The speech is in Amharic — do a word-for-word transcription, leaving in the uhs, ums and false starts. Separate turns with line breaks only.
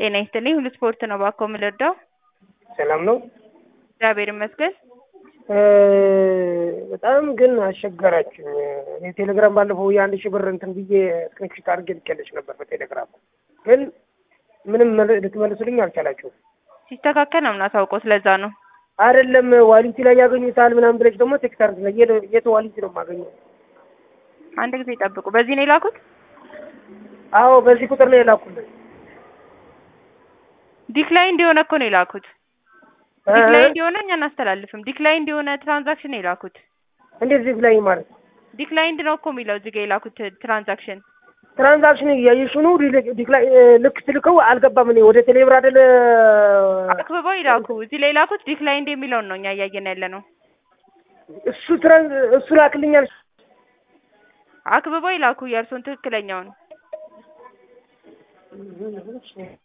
ጤና ይስጥልኝ ሁሉ ስፖርት ነው ባኮ ምልርዳው
ሰላም ነው
እግዚአብሔር ይመስገን
በጣም ግን አስቸገራችኝ የቴሌግራም ባለፈው የአንድ ሺህ ብር እንትን ብዬ ስክሪንሾት አድርጌ ልኬልሽ ነበር በቴሌግራም ግን ምንም ልትመልሱልኝ አልቻላችሁም
ሲስተካከል ነው ምናሳውቀው ስለዛ ነው
አይደለም ዋሊቲ ላይ ያገኙታል ምናምን ብለሽ ደግሞ ቴክስት አድርገሽ የት ዋሊቲ ነው የማገኘው
አንድ ጊዜ ይጠብቁ በዚህ ነው የላኩት
አዎ በዚህ ቁጥር ነው የላኩት
ዲክላይን እንዲሆነ እኮ ነው የላኩት ዲክላይን እንዲሆነ እኛ እናስተላልፍም ዲክላይን እንዲሆነ ትራንዛክሽን የላኩት
እንዴት ዲክላይን ማለት
ዲክላይን ነው እኮ የሚለው እዚህ ጋር የላኩት ትራንዛክሽን
ትራንዛክሽን ያይሽኑ ዲክላይ ልክ ትልከው አልገባም እኔ ወደ ቴሌብር አይደለ
አክብበው ይላኩ እዚህ ላይ ላኩት ዲክላይን የሚለውን ነው እኛ እያየን ያለ ነው
እሱ ትራንዝ እሱ ላክልኛል
አክብበው ይላኩ የእርሱን ትክክለኛውን